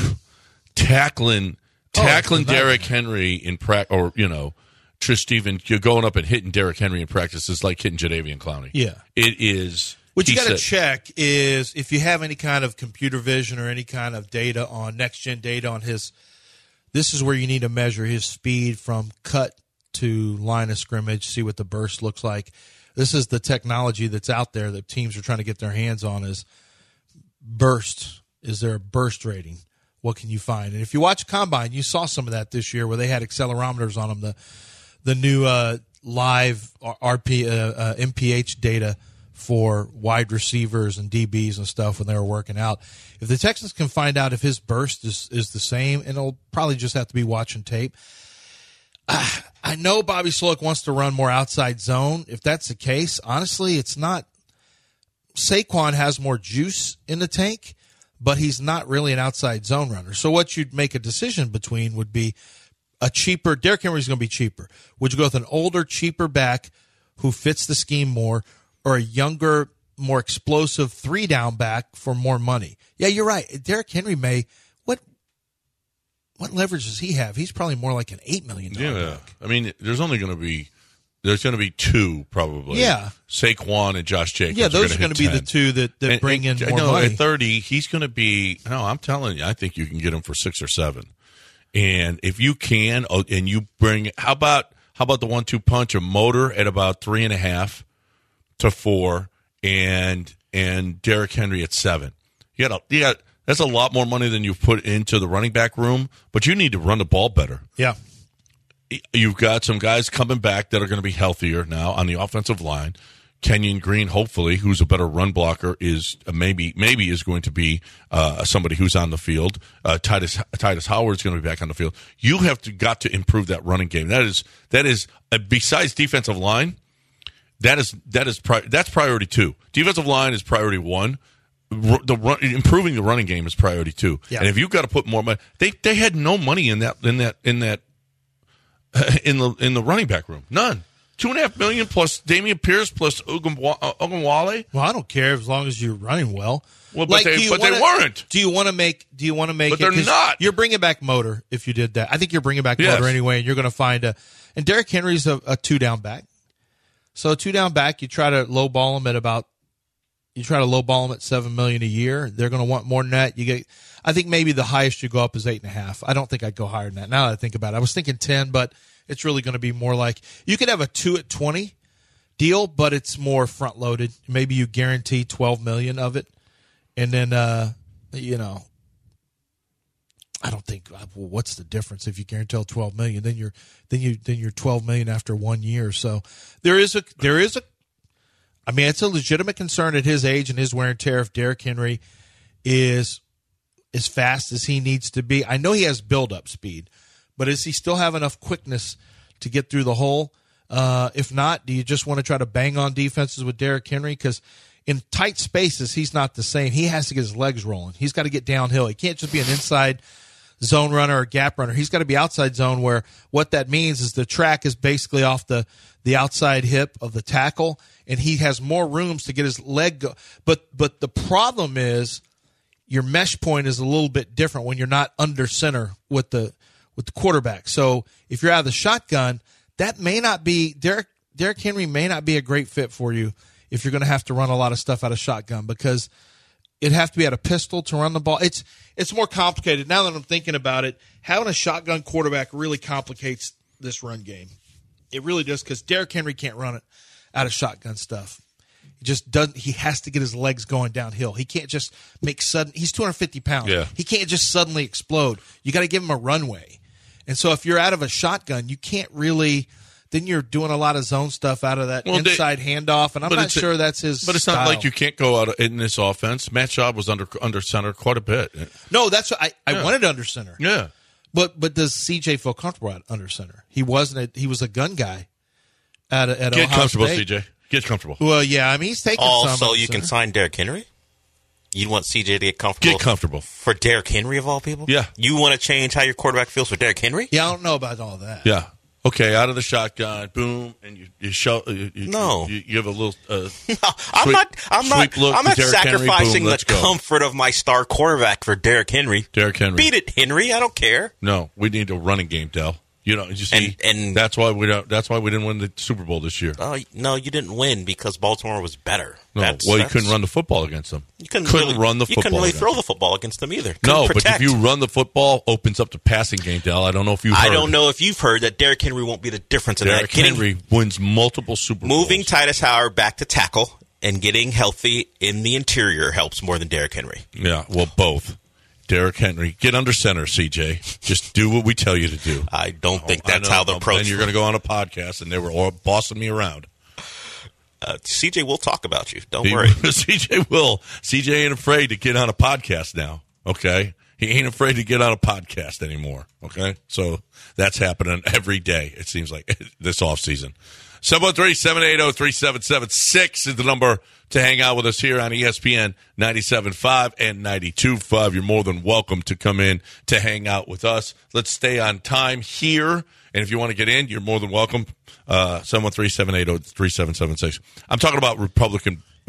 C: tackling Derrick Henry in practice, or Steven, you're going up and hitting Derrick Henry in practice is like hitting Jadeveon Clowney.
D: Yeah,
C: it is.
D: What you got to check is if you have any kind of computer vision or any kind of data on next-gen data on his. This is where you need to measure his speed from cut to line of scrimmage, see what the burst looks like. This is the technology that's out there that teams are trying to get their hands on is burst. Is there a burst rating? What can you find? And if you watch Combine, you saw some of that this year where they had accelerometers on them, the new live MPH data for wide receivers and DBs and stuff when they were working out. If the Texans can find out if his burst is the same, and it'll probably just have to be watching tape. I know Bobby Sloak wants to run more outside zone. If that's the case, honestly, it's not. Saquon has more juice in the tank, but he's not really an outside zone runner. So what you'd make a decision between would be a cheaper. Derrick Henry's going to be cheaper. Would you go with an older, cheaper back who fits the scheme more, or a younger, more explosive 3-down back for more money? Yeah, you're right. Derrick Henry may. What leverage does he have? He's probably more like an $8 million back.
C: I mean, there's going to be 2 probably.
D: Yeah,
C: Saquon and Josh Jacobs.
D: Yeah, those are going to be the 2 that bring in more money.
C: At 30, he's going to be. No, I'm telling you, I think you can get him for 6 or 7. And if you can, and you bring, how about the 1-2 punch, a motor at about 3.5 to 4, and Derrick Henry at 7. You got that's a lot more money than you've put into the running back room, but you need to run the ball better.
D: Yeah.
C: You've got some guys coming back that are going to be healthier now on the offensive line. Kenyon Green, hopefully, who's a better run blocker, is maybe is going to be somebody who's on the field. Titus Howard's going to be back on the field. You have got to improve that running game. That is besides defensive line. That's priority 2. Defensive line is priority 1. Improving the running game is priority 2.
D: Yeah.
C: And if you've got to put more money, they had no money in that in the running back room. None. $2.5 million plus Dameon Pierce plus Ogunwale.
D: Well, I don't care as long as you're running well.
C: Well, but they weren't.
D: Do you want to make?
C: But they're not.
D: You're bringing back Motor if you did that. I think you're bringing back Motor anyway, and you're going to find and Derrick Henry's a two-down back. So a two-down back, you try to lowball him at $7 million a year. They're going to want more than that. I think maybe the highest you go up is 8.5. I don't think I'd go higher than that. Now that I think about it, I was thinking 10, but it's really going to be more like you could have a 2 at 20 deal, but it's more front loaded. Maybe you guarantee $12 million of it, and then I don't think. Well, what's the difference if you guarantee $12 million? Then you're $12 million after 1 year. So there is a. I mean, it's a legitimate concern at his age and his wear and tear if Derrick Henry is as fast as he needs to be. I know he has build-up speed, but does he still have enough quickness to get through the hole? If not, do you just want to try to bang on defenses with Derrick Henry? Because in tight spaces, he's not the same. He has to get his legs rolling. He's got to get downhill. He can't just be an inside zone runner or gap runner. He's got to be outside zone, where what that means is the track is basically off the outside hip of the tackle, and he has more rooms to get his leg go. But the problem is your mesh point is a little bit different when you're not under center with the quarterback. So if you're out of the shotgun, that may not be Derrick Henry may not be a great fit for you if you're going to have to run a lot of stuff out of shotgun, because it'd have to be at a pistol to run the ball. It's more complicated. Now that I'm thinking about it, having a shotgun quarterback really complicates this run game. It really does, because Derrick Henry can't run it out of shotgun stuff. He just doesn't. He has to get his legs going downhill. He can't just make sudden. He's 250 pounds.
C: Yeah.
D: He can't just suddenly explode. You got to give him a runway. And so if you're out of a shotgun, you can't really. Then you're doing a lot of zone stuff out of that inside handoff, and I'm not sure that's his.
C: But it's
D: style.
C: not like you can't go out in this offense. Matt Schaub was under center quite a bit.
D: No, that's what I wanted under center.
C: Yeah.
D: But does CJ feel comfortable at under center? He wasn't. He was a gun guy at
C: Get
D: Ohio
C: comfortable,
D: State.
C: CJ. Get comfortable.
D: Well, yeah. I mean, he's taking some.
F: So you can sign Derrick Henry? You want CJ to get comfortable?
C: Get comfortable.
F: For Derrick Henry, of all people?
C: Yeah.
F: You want to change how your quarterback feels for Derrick Henry?
D: Yeah, I don't know about all that.
C: Yeah. Okay, out of the shotgun, boom, and you show.
F: No,
C: you have a little.
F: No, I'm not sacrificing the comfort of my star quarterback for Derrick Henry.
C: Derrick Henry,
F: beat it, Henry. I don't care.
C: No, we need a running game, Del. You see, and that's why we don't. That's why we didn't win the Super Bowl this year.
F: No, you didn't win because Baltimore was better.
C: No, you couldn't run the football against them.
F: You couldn't run the football. You couldn't really throw the football against them either.
C: No, but if you run the football, opens up the passing game, Del. I don't know if you've heard.
F: I don't know if you've heard that Derrick Henry won't be the difference in
C: that. Derrick Henry wins multiple Super Bowls.
F: Moving Titus Howard back to tackle and getting healthy in the interior helps more than Derrick Henry.
C: Yeah, well, both. Derrick Henry, get under center, CJ. Just do what we tell you to do.
F: I don't think that's how the approach.
C: And you're going to go on a podcast, and they were all bossing me around.
F: CJ will talk about you. Don't worry.
C: CJ will. CJ ain't afraid to get on a podcast now. Okay, he ain't afraid to get on a podcast anymore. Okay, so that's happening every day. It seems like this off season. 713-780-3776 is the number to hang out with us here on ESPN 97.5 and 92.5. You're more than welcome to come in to hang out with us. Let's stay on time here. And if you want to get in, you're more than welcome. 713-780-3776. I'm talking about Republic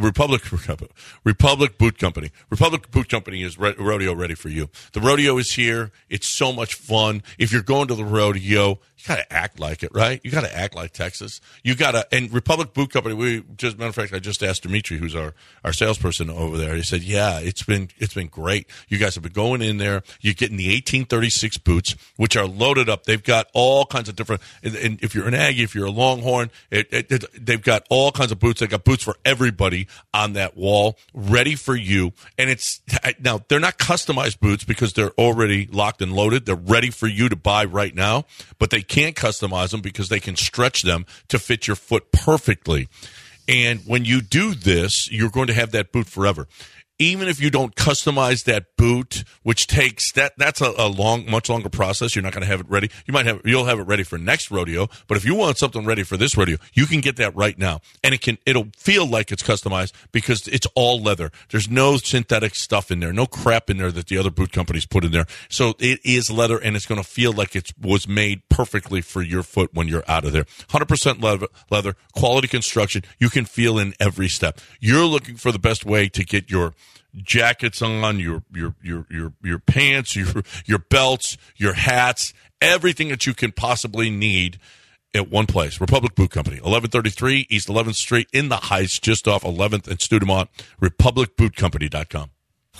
C: Boot Company. Republic Boot Company is rodeo ready for you. The rodeo is here. It's so much fun. If you're going to the rodeo, you got to act like it, right? You got to act like Texas. You got to, and Republic Boot Company, matter of fact, I just asked Dimitri, who's our salesperson over there. He said, yeah, it's been great. You guys have been going in there. You're getting the 1836 boots, which are loaded up. They've got all kinds of different, and if you're an Aggie, if you're a Longhorn, they've got all kinds of boots. They've got boots for everybody on that wall, ready for you. And now they're not customized boots because they're already locked and loaded. They're ready for you to buy right now, but they can't customize them because they can stretch them to fit your foot perfectly. And when you do this, you're going to have that boot forever. Even if you don't customize that boot, which takes that's a much longer process. You're not going to have it ready. You'll have it ready for next rodeo. But if you want something ready for this rodeo, you can get that right now, and it'll feel like it's customized because it's all leather. There's no synthetic stuff in there, no crap in there that the other boot companies put in there. So it is leather, and it's going to feel like it was made perfectly for your foot when you're out of there. 100% leather, quality construction. You can feel in every step. You're looking for the best way to get your jackets on, your pants, your belts, your hats, everything that you can possibly need at one place. Republic Boot Company, 1133 East 11th Street in the Heights, just off 11th and Studemont. RepublicBootCompany.com.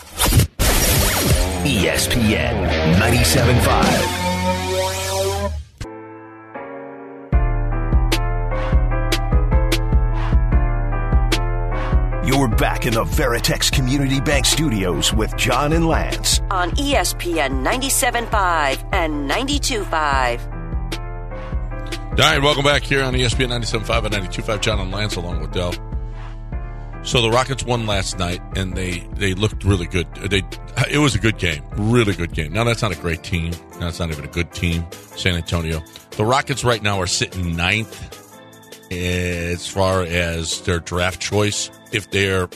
B: ESPN 97.5. You're back in the Veritex Community Bank Studios with John and Lance
G: on ESPN 97.5 and 92.5.
C: All right, welcome back here on ESPN 97.5 and 92.5. John and Lance along with Dell. So the Rockets won last night, and they looked really good. It was a good game, really good game. Now, that's not a great team. That's not even a good team, San Antonio. The Rockets right now are sitting 9th as far as their draft choice. If the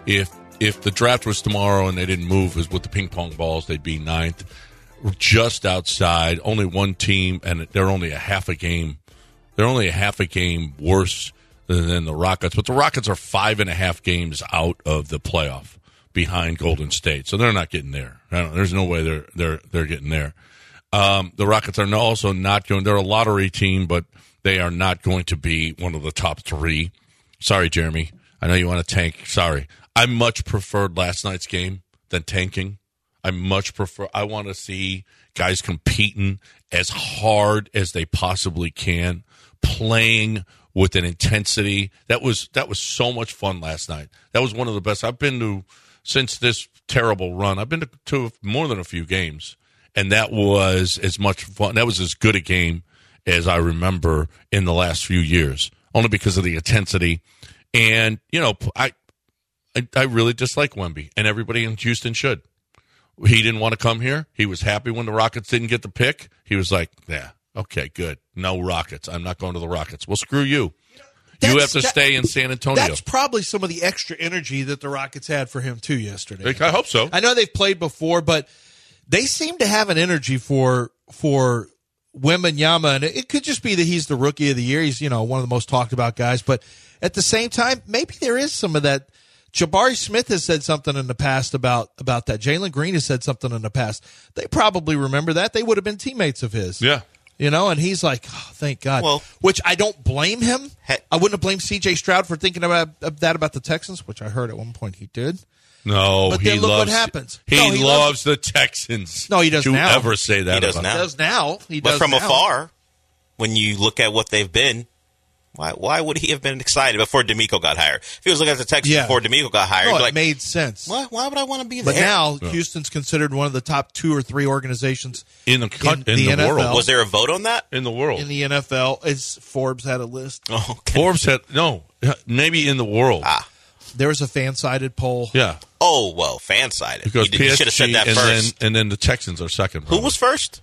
C: draft was tomorrow and they didn't move as with the ping pong balls, they'd be 9th. Just outside, only one team, and they're only a half a game. They're only a half a game worse than the Rockets, but the Rockets are 5.5 games out of the playoff behind Golden State, so they're not getting there. There's no way they're getting there. The Rockets are also not going. They're a lottery team, but they are not going to be one of the top 3. Sorry, Jeremy. I know you want to tank. Sorry. I much preferred last night's game than tanking. I want to see guys competing as hard as they possibly can, playing with an intensity. That was so much fun last night. That was one of the best I've been to since this terrible run. I've been to more than a few games, and that was as much fun. That was as good a game as I remember in the last few years, only because of the intensity. And, I really dislike Wemby, and everybody in Houston should. He didn't want to come here. He was happy when the Rockets didn't get the pick. He was like, yeah, okay, good. No Rockets. I'm not going to the Rockets. Well, screw you. You have to stay in San Antonio.
D: That's probably some of the extra energy that the Rockets had for him, too, yesterday.
C: I hope so.
D: I know they've played before, but they seem to have an energy for Wembanyama, and it could just be that he's the rookie of the year. He's, one of the most talked about guys. But at the same time, maybe there is some of that. Jabari Smith has said something in the past about that. Jalen Green has said something in the past. They probably remember that. They would have been teammates of his.
C: Yeah.
D: And he's like, oh, thank God. Well, which I don't blame him. I wouldn't have blamed C.J. Stroud for thinking about the Texans, which I heard at one point he did.
C: No,
D: but then look what happens.
C: He loves the Texans.
D: No, he does now.
C: To ever say that
F: he does
C: about
F: now.
D: He does now.
F: But from afar, when you look at what they've been, why would he have been excited before DeMeco got hired? If he was looking at the Texans before DeMeco got hired,
D: it made sense.
F: Why would I want to be there?
D: But now Houston's considered one of the top 2 or 3 organizations
C: in the
D: NFL.
C: world.
F: Was there a vote on that?
C: In the world.
D: In the NFL. Forbes had a list.
F: Oh, okay.
C: Forbes had, maybe in the world.
D: There was a fan-sided poll.
C: Yeah.
F: Oh, well, fan-sided.
C: Because
F: you should have said that first.
C: And then the Texans are second. Probably.
F: Who was first?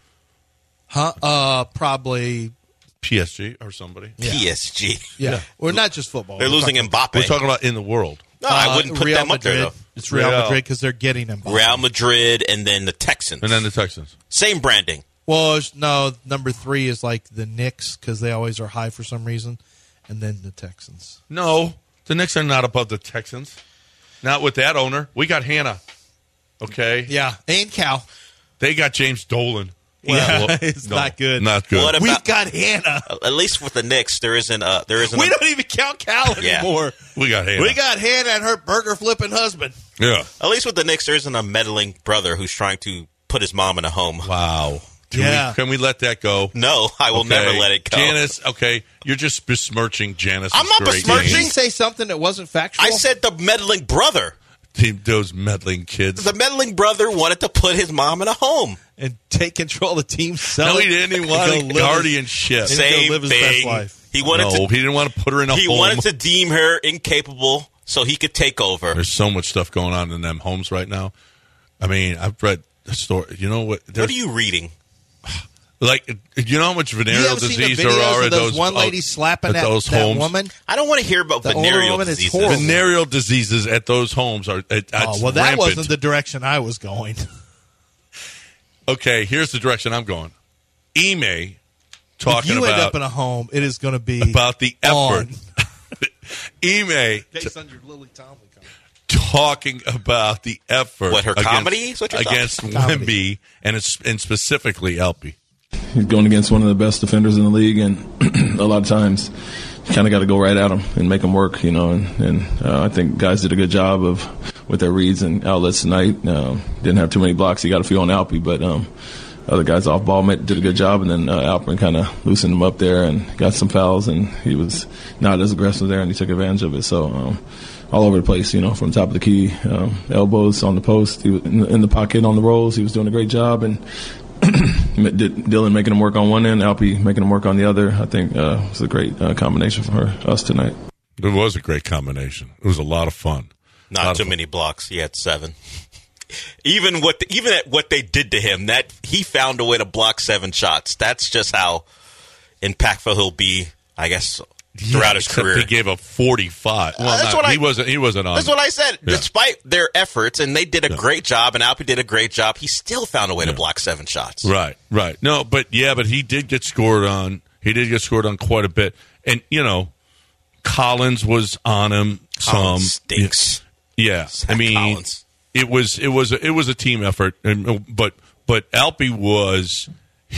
C: Probably PSG or somebody.
F: Yeah. PSG.
D: Yeah. Well, not just football.
F: They're losing Mbappe.
C: We're talking about in the world.
F: No, I wouldn't put
D: Real
F: them
D: Madrid.
F: up there, though.
D: It's Real Madrid because they're getting Mbappe.
F: Real Madrid and then the Texans. Same branding.
D: Well, no, number 3 is like the Knicks because they always are high for some reason, and then the Texans.
C: No, the Knicks are not above the Texans. Not with that owner. We got Hannah. Okay?
D: Yeah, and Cal.
C: They got James Dolan.
D: It's not good.
C: Not good.
D: We've got Hannah.
F: At least with the Knicks, there isn't.
D: We don't even count Cal anymore.
C: We got Hannah.
D: We got Hannah and her burger flipping husband.
C: Yeah.
F: At least with the Knicks, there isn't a meddling brother who's trying to put his mom in a home.
C: Wow. Can we let that go?
F: No, I will never let it go.
C: Janice, you're just besmirching Janice.
F: I'm not besmirching.
D: Did you say something that wasn't factual?
F: I said the meddling brother.
C: Those meddling kids.
F: The meddling brother wanted to put his mom in a home.
D: And take control of the team.
C: No, he didn't. He wanted guardianship.
F: Same
D: live his
F: thing.
D: best life.
C: He didn't want to put her in a home.
F: He wanted to deem her incapable so he could take over.
C: There's so much stuff going on in them homes right now. I mean, I've read the story. You know what?
F: What are you reading?
C: Like, you know how much venereal disease there are at those
D: one lady slapping
C: at those homes?
D: Woman?
F: I don't want to hear about venereal diseases.
C: Venereal diseases at those homes are that
D: rampant. Wasn't the direction I was going.
C: Okay, here's the direction I'm going. Ime talking
D: if you
C: about
D: end up in a home, it is going to be
C: about the effort. Ime
D: based on your Lily Tomlin comment.
C: Talking about the effort.
F: What, her comedy? Is what you're
C: against Wemby and specifically Alpi.
H: He's going against one of the best defenders in the league, and a lot of times you kind of got to go right at him and make him work, and I think guys did a good job with their reads and outlets tonight. Didn't have too many blocks. He got a few on Alpi, but other guys off ball did a good job, and then Alpern kind of loosened him up there and got some fouls, and he was not as aggressive there, and he took advantage of it. So all over the place, from top of the key, elbows on the post, he was in the pocket on the rolls. He was doing a great job, and Dylan making him work on one end, Alpi making him work on the other. I think it was a great combination for us tonight.
C: It was a great combination. It was a lot of fun.
F: Not too many blocks. He had 7. Even at what they did to him, that he found a way to block 7 shots. That's just how impactful he'll be, I guess, throughout his career.
C: He gave up 45. Well, he wasn't on.
F: That's what I said.
C: Yeah.
F: Despite their efforts, and they did a great job, and Alpi did a great job, he still found a way to block 7 shots.
C: Right. No, but he did get scored on. He did get scored on quite a bit, and Collins was on him.
F: Collins stinks.
C: Yeah,
F: Zach Collins.
C: It was a team effort, but Alpi was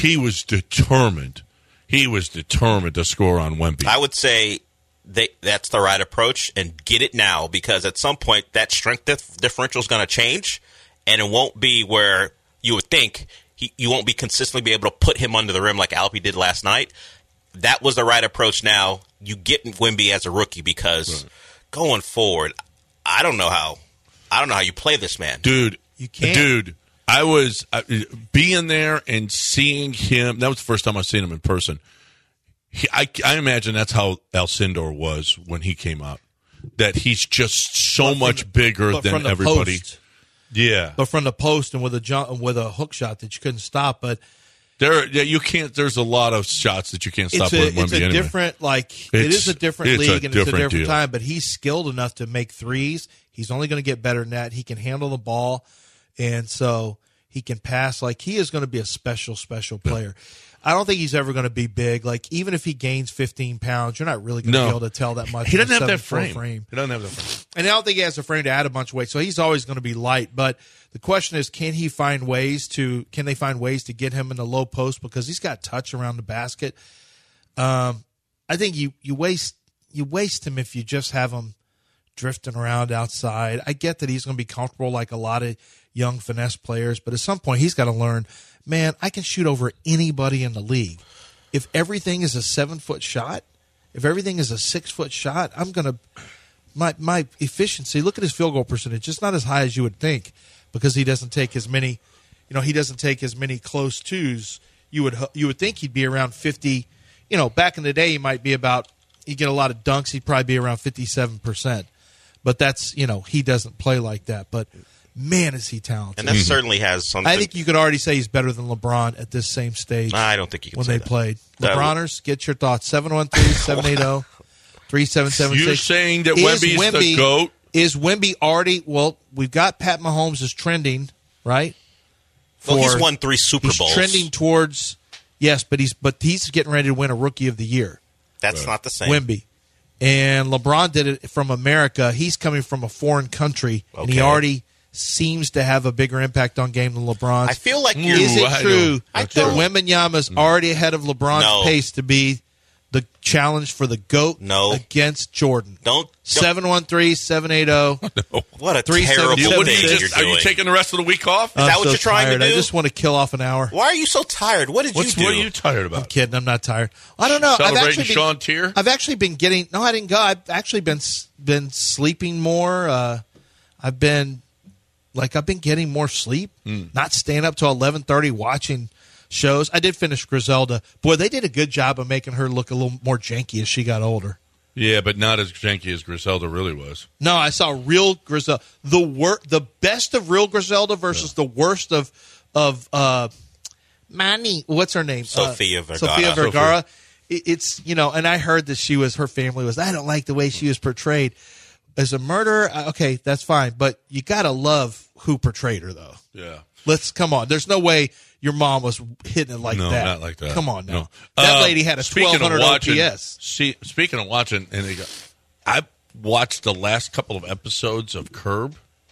C: determined. He was determined to score on Wemby.
F: I would say that's the right approach, and get it now, because at some point that strength differential is going to change, and it won't be where you would think you won't be consistently be able to put him under the rim like Alpi did last night. That was the right approach. Now you get Wemby as a rookie, because going forward, I don't know how you play this man.
C: Dude,
D: you can't.
C: Dude, I was being there and seeing him. That was the first time I've seen him in person. I imagine that's how Alcindor was when he came out. That he's just so much bigger than everybody.
D: Post.
C: Yeah,
D: but from the post and with a hook shot that you couldn't stop. But
C: you can't. There's a lot of shots that you can't stop with Wemby.
D: It's a different, it is a different league and it's a different
C: deal.
D: time. But he's skilled enough to make threes. He's only going to get better than that. He can handle the ball, and so he can pass. He is going to be a special player. I don't think he's ever going to be big. Even if he gains 15 pounds, you're not really going to be able to tell that much.
C: He doesn't have that
D: frame.
C: He doesn't have that frame.
D: And I don't think he has a frame to add a bunch of weight, so he's always going to be light. But the question is, can they find ways to get him in the low post, because he's got touch around the basket. I think you waste him if you just have him drifting around outside. I get that he's going to be comfortable like a lot of young finesse players, but at some point he's got to learn, man, I can shoot over anybody in the league. If everything is a 7-foot shot, if everything is a 6-foot shot, I'm going to my efficiency. Look at his field goal percentage; it's not as high as you would think, because he doesn't take as many. He doesn't take as many close twos. You would think he'd be around 50. Back in the day, he might be about. You get a lot of dunks, he'd probably be around 57%. But that's he doesn't play like that. But man, is he talented!
F: And that certainly has something.
D: I think you could already say he's better than LeBron at this same stage.
F: I don't think you can
D: when
F: say
D: they
F: that.
D: played. LeBroners, get your thoughts. 713-780-3776.
C: You're saying that Wemby is the GOAT?
D: Is Wemby already? Well, we've got Pat Mahomes is trending, right?
F: Well, he's won 3 Super Bowls.
D: He's trending towards but he's getting ready to win a Rookie of the Year.
F: That's not the same.
D: Wemby. And LeBron did it from America. He's coming from a foreign country, and he already seems to have a bigger impact on game than LeBron.
F: I feel like
D: is it true that Wembanyama's already ahead of LeBron's pace to be the challenge for the GOAT against Jordan? 713-780.
F: What a terrible thing you're doing.
C: Are you taking the rest of the week off?
F: Is that what you're trying to do?
D: I just want to kill off an hour.
F: Why are you so tired? What did you do?
C: What are you tired about?
D: I'm kidding. I'm not tired. I don't know.
C: Celebrating Sean Tier?
D: I've actually been getting. No, I didn't go. I've actually been sleeping more. I've been getting more sleep. Not staying up till 11:30 watching shows. I did finish Griselda. Boy, they did a good job of making her look a little more janky as she got older.
C: Yeah, but not as janky as Griselda really was.
D: No, I saw real Griselda. The best of real Griselda versus the worst of Manny. What's her name?
F: Sofia Vergara.
D: Sofia Vergara. It's and I heard that her family was. I don't like the way she was portrayed as a murderer. Okay, that's fine, but you gotta love who portrayed her though.
C: Yeah.
D: Let's come on. There's no way your mom was hitting it like that.
C: No, not like that.
D: Come on now.
C: No.
D: That lady had a 1,200 OPS.
C: Speaking of watching, I watched the last couple of episodes of Curb,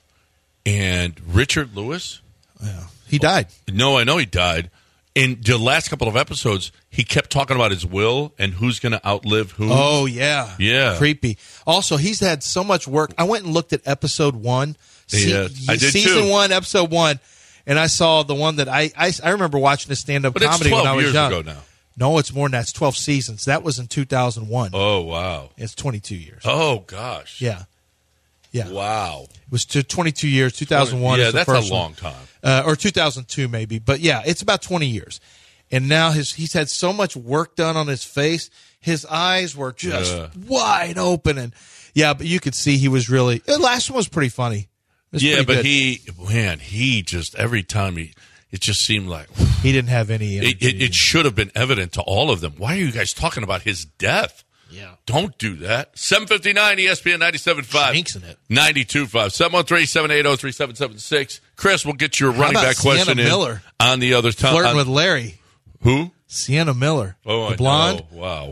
C: and Richard Lewis.
D: Yeah, he died.
C: No, I know he died. In the last couple of episodes, he kept talking about his will and who's going to outlive who.
D: Oh, yeah.
C: Yeah.
D: Creepy. Also, he's had so much work. I went and looked at episode 1.
C: I did
D: Season
C: too.
D: 1, episode 1. And I saw the one that I remember watching a stand-up
C: But
D: comedy
C: it's 12
D: when I was
C: years
D: young.
C: ago now.
D: No, it's more than that. It's 12 seasons. That was in 2001.
C: Oh, wow.
D: It's 22 years.
C: Oh, gosh.
D: Yeah. Yeah.
C: Wow.
D: It was 22 years. 2001
C: Yeah,
D: is the
C: that's
D: first
C: a long
D: one.
C: time.
D: Or 2002 maybe. But, yeah, it's about 20 years. And now he's had so much work done on his face. His eyes were just wide open. And, yeah, but you could see he was really – the last one was pretty funny.
C: Yeah, but
D: good.
C: he just, every time it just seemed like
D: he didn't have any energy.
C: It should have been evident to all of them. Why are you guys talking about his death?
D: Yeah.
C: Don't do that. 759 ESPN 97.5.
D: Jinxing it.
C: 92.5. 713-780-3776. Chris, we'll get your running back
D: Sienna
C: question
D: Miller?
C: On the other time.
D: Flirting with Larry.
C: Who?
D: Sienna Miller.
C: Oh,
D: the blonde.
C: Wow.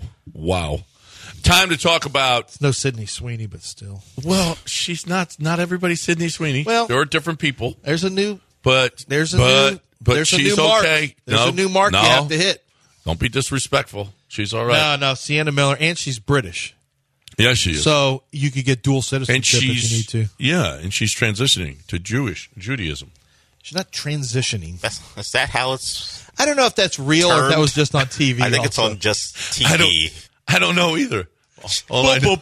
C: Time to talk about.
D: It's no Sydney Sweeney, but still.
C: Well, she's not everybody's Sydney Sweeney.
D: Well,
C: there are different people.
D: There's a new.
C: But
D: there's a
C: she's
D: new mark.
C: okay.
D: There's a new mark you have to hit.
C: Don't be disrespectful. She's all right.
D: No, Sienna Miller, and she's British.
C: Yeah, she is.
D: So you could get dual citizenship if you need to.
C: Yeah, and she's transitioning to Judaism.
D: She's not transitioning.
F: Is that how it's?
D: I don't know if that's real or if that was just on TV.
F: I think it's on just TV.
C: I don't know either.
D: Boom.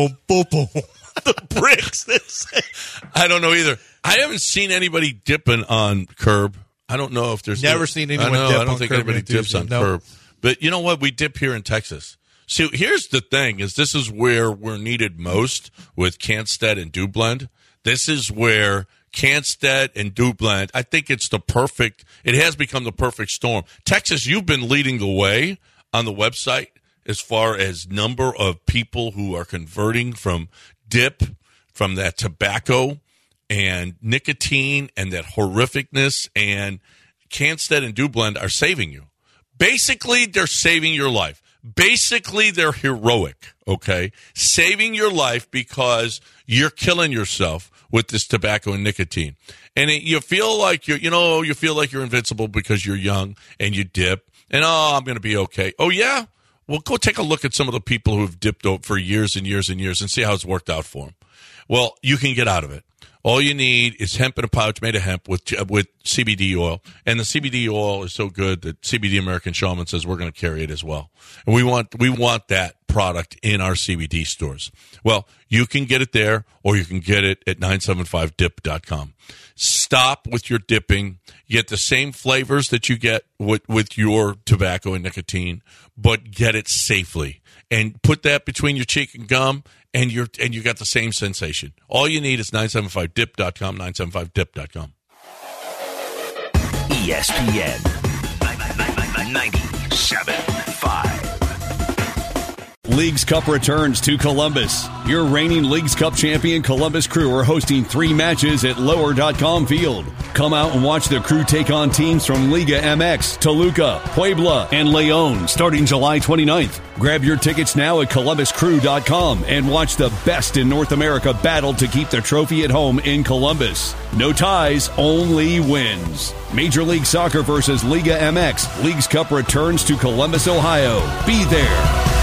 D: The bricks.
C: I don't know either. I haven't seen anybody dipping on Curb. I don't know if there's
D: never seen anyone dip on Curb.
C: I don't think anybody dips on Curb. But you know what? We dip here in Texas. So here's the thing: this is where we're needed most with Canstead and Dublend. This is where Canstead and Dublend. I think it has become the perfect storm. Texas, you've been leading the way on the website as far as number of people who are converting from dip, from that tobacco and nicotine and that horrificness, and Canstead and Dublend are saving you. Basically, they're saving your life. Basically, they're heroic, okay? Saving your life because you're killing yourself with this tobacco and nicotine. And you feel like you're invincible because you're young and you dip and, I'm going to be okay. Oh, yeah? Well, go take a look at some of the people who have dipped for years and years and years and see how it's worked out for them. Well, you can get out of it. All you need is hemp in a pouch made of hemp with CBD oil. And the CBD oil is so good that CBD American Shaman says we're going to carry it as well. And we want that product in our CBD stores. Well, you can get it there or you can get it at 975dip.com. Stop with your dipping. You get the same flavors that you get with your tobacco and nicotine, but get it safely. And put that between your cheek and gum, and you got the same sensation. All you need is 975dip.com, 975dip.com.
B: ESPN 97.5.
I: Leagues Cup returns to Columbus. Your reigning Leagues Cup champion Columbus Crew are hosting 3 matches at Lower.com Field. Come out and watch the Crew take on teams from Liga MX, Toluca, Puebla, and León starting July 29th. Grab your tickets now at ColumbusCrew.com and watch the best in North America battle to keep the trophy at home in Columbus. No ties, only wins. Major League Soccer versus Liga MX. Leagues Cup returns to Columbus, Ohio. Be there.